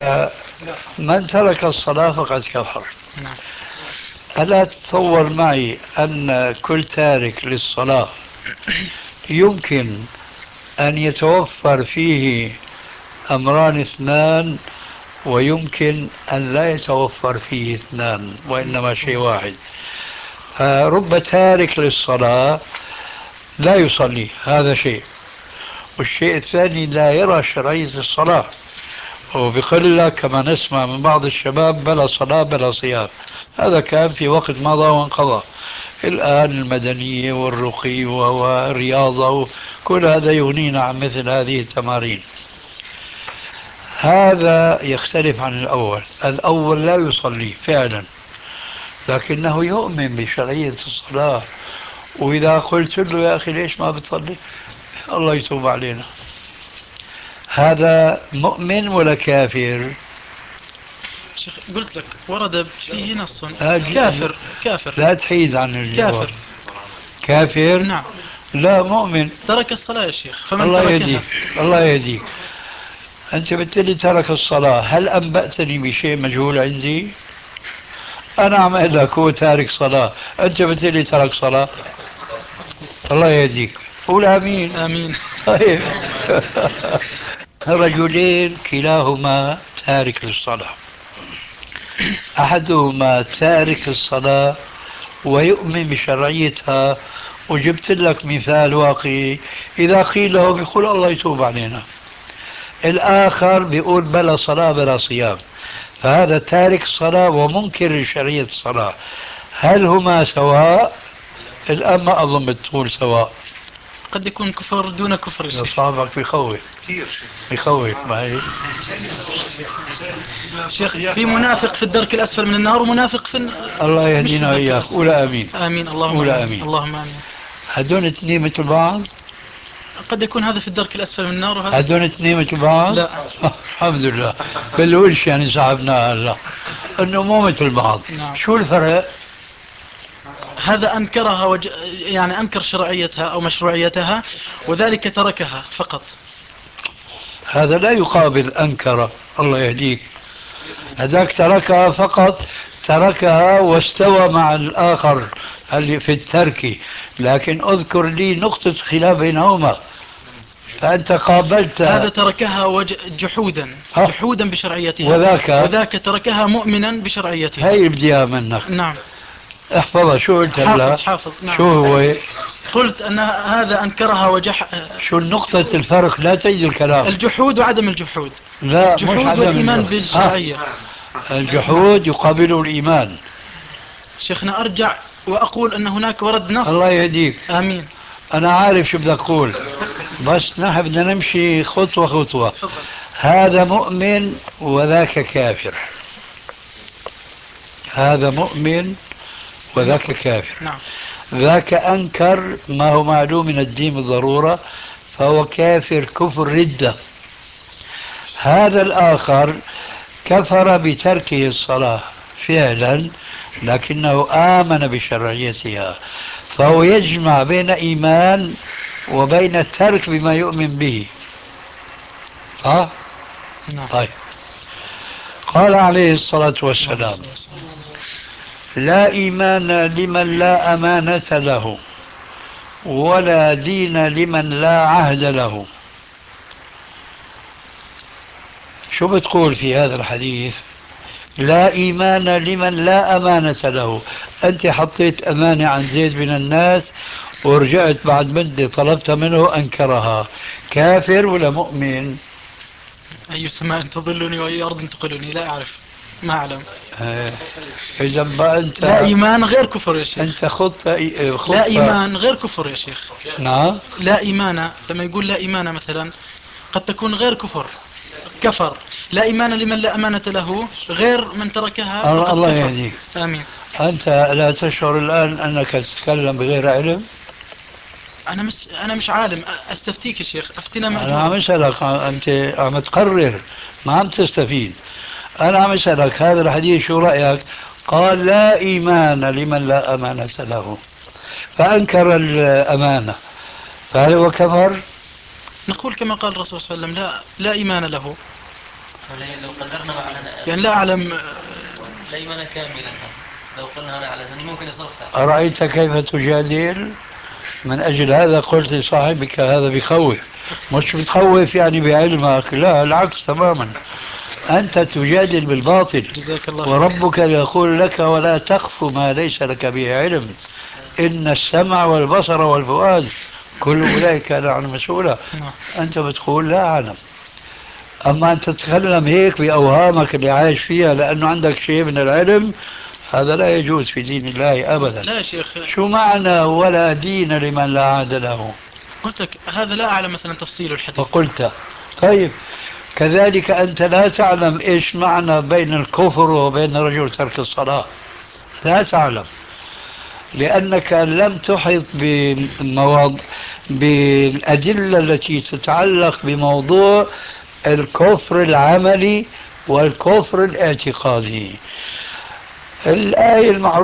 من ترك الصلاة فقد كفر. نعم. ألا تتصور معي أن كل تارك للصلاة يمكن أن يتوفر فيه أمران اثنان، ويمكن أن لا يتوفر فيه اثنان وإنما شيء واحد. رب تارك للصلاة لا يصلي، هذا شيء. والشيء الثاني لا يرى شرعية الصلاة، وبقول لك كما نسمع من بعض الشباب بلا صلاة بلا صيام. هذا كان في وقت مضى وانقضى. الآن المدنية والرقي والرياضة كل هذا يغنينا عن مثل هذه التمارين. هذا يختلف عن الأول. الأول لا يصلي فعلا، لكنه يؤمن بشرعية الصلاة. وإذا قلت له يا أخي ليش ما بتصلي؟ الله يتوب علينا. هذا مؤمن ولا كافر؟ شيخ قلت لك ورد فيه نص لا كافر. كافر. لا تحيد عن الجواب. كافر. كافر؟ نعم. لا، مؤمن. ترك الصلاة يا شيخ، فمن الله يهديك، تركها. الله يهديك. أنت بالتالي ترك الصلاة، هل أنبأتني بشيء مجهول عندي؟ أنا عم أقول لك هو تارك صلاة، أنت بالتالي ترك صلاة. الله يهديك، قول آمين. آمين. طيب. رجلين كلاهما تارك للصلاة، أحدهما تارك الصلاة ويؤمن بشرعيتها، وجبت لك مثال واقعي، إذا قيل له بيقول الله يتوب علينا. الآخر بيقول بلا صلاة بلا صيام، فهذا تارك الصلاة ومنكر لشرعية الصلاة. هل هما سواء؟ الآن ما أظن بتقول سواء. قد يكون كفر دون كفر يا شيخ. صاحبك بيخوف بيخوف معي. شيخ في منافق في الدرك الأسفل من النار، ومنافق في الله مش في يهدينا الدرك وإياك، الأسفل. قول آمين. آمين اللهم قول آمين آمين. اللهم آمين. هدول اثنين مثل بعض؟ قد يكون هذا في الدرك الأسفل من النار وهذا هدول اثنين مثل بعض؟ لا. الحمد لله. بالوش يعني صاحبنا هلا انه مو مثل بعض. نعم. شو الفرق؟ هذا أنكرها يعني أنكر شرعيتها أو مشروعيتها، وذلك تركها فقط. هذا لا يقابل انكر. الله يهديك. هذاك تركها فقط، تركها واستوى مع الآخر اللي في الترك. لكن اذكر لي نقطة خلاف بينهما، فأنت هذا قابلت. تركها جحودا، ها، جحودا بشرعيتها، وذاك وذاك تركها مؤمنا بشرعيتها. هي بدي إياها منك. نعم. احفظها. شو قلت حافظ هلا؟ حافظ نعم. شو هو؟ قلت أن هذا أنكرها شو نقطة الفرق؟ لا تعيد الكلام. الجحود وعدم الجحود. لا، مش الجحود عدم والإيمان الجهل. ها، بالشرعية. نعم. الجحود يقابله الإيمان. شيخنا أرجع وأقول أن هناك ورد الله نص. يهديك. آمين. أنا عارف شو بدك تقول، بس نحن بدنا نمشي خطوة خطوة. تفضل. هذا مؤمن وذاك كافر. هذا مؤمن وذاك نعم. كافر. نعم. ذاك أنكر ما هو معلوم من الدين بالضرورة، فهو كافر كفر ردة. هذا الآخر كفر بتركه الصلاة فعلا، لكنه آمن بشرعيتها، فهو يجمع بين إيمان وبين الترك بما يؤمن به. صح؟ نعم. طيب. قال عليه الصلاة اللهم والسلام: صل وسلم. لا إيمان لمن لا أمانة له، ولا دين لمن لا عهد له. شو بتقول في هذا الحديث؟ لا إيمان لمن لا أمانة له. أنت حطيت أمانة عن زيد من الناس، ورجعت بعد مدة طلبتها منه أنكرها. كافر ولا مؤمن؟ أي سماء تظلني وأي أرض تقلني لا أعرف، ما أعلم. آه. إذا بقى لا أنت، إيمان غير كفر يا شيخ. أنت خطة لا خطة. إيمان غير كفر يا شيخ. نعم. لا إيمان لما يقول لا إيمان مثلا قد تكون غير كفر، كفر. لا إيمان لمن لا أمانة له، غير من تركها فقد الله كفر. يهديك. آمين. أنت لا تشعر الآن أنك تتكلم بغير علم؟ أنا مش عالم، أستفتيك يا شيخ، أفتنا أنا عم مأجورة. أسألك، أنت عم تقرر، ما عم تستفيد. أنا عم أسألك هذا الحديث شو رأيك؟ قال لا إيمان لمن لا أمانة له، فأنكر الأمانة، فهل هو كفر؟ نقول كما قال الرسول صلى الله عليه وسلم لا إيمان له. لو قدرنا معنا يعني لا أعلم. الأيمن كاملا، لو قلنا هذا على زني ممكن يصرفها. أرأيت كيف تجادل؟ من أجل هذا قلت لصاحبك هذا بخوف، مش بتخوف يعني بعلمك، لا العكس تماما، أنت تجادل بالباطل. جزاك الله خير. وربك يقول لك ولا تقف ما ليس لك به علم، إن السمع والبصر والفؤاد كل أولئك كان عنه مسؤولا. نعم. أنت بتقول لا أعلم، أما أن تتكلم هيك بأوهامك اللي عايش فيها لأنه عندك شيء من العلم، هذا لا يجوز في دين الله أبدا. لا يا شيخ، شو معنى ولا دين لمن لا عهد له؟ قلت لك هذا لا أعلم مثلا تفصيل الحديث. فقلت طيب، كذلك أنت لا تعلم إيش معنى بين الكفر وبين رجل ترك الصلاة، لا تعلم، لأنك لم تحط بالأدلة التي تتعلق بموضوع الكفر العملي والكفر الاعتقادي. الآية المعروفة